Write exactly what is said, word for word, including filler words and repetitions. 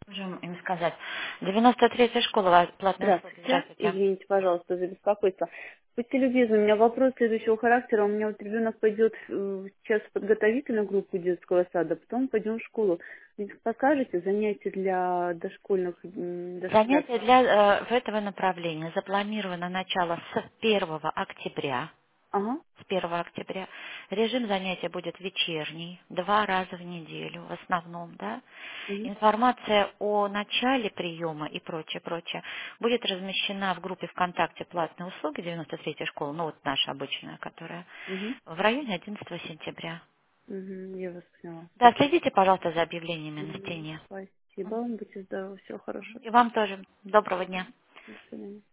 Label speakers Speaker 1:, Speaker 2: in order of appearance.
Speaker 1: Можем им сказать. девяносто третья школа, платные услуги.
Speaker 2: Здравствуйте.
Speaker 1: Здравствуйте.
Speaker 2: Извините, пожалуйста, за беспокойство. Будьте любезны, у меня вопрос следующего характера. У меня вот ребенок пойдет э, сейчас в подготовительную группу детского сада, потом пойдем в школу. Вы подскажете занятия для дошкольных, м, дошколят?
Speaker 1: Занятие для э, в этого направления запланировано начало с первого октября.
Speaker 2: Ага.
Speaker 1: С первого октября. Режим занятия будет вечерний, два раза в неделю в основном, да.
Speaker 2: Мгм.
Speaker 1: Информация о начале приема и прочее, прочее будет размещена в группе ВКонтакте «Платные услуги» девяносто третья школа, ну вот наша обычная, которая
Speaker 2: Мгм.
Speaker 1: в районе одиннадцатого сентября.
Speaker 2: Мгм. Я вас поняла.
Speaker 1: Да, следите, пожалуйста, за объявлениями на
Speaker 2: Мгм.
Speaker 1: стене.
Speaker 2: Спасибо вам, будьте здоровы, всего хорошего.
Speaker 1: И вам тоже. Доброго дня.
Speaker 2: До свидания.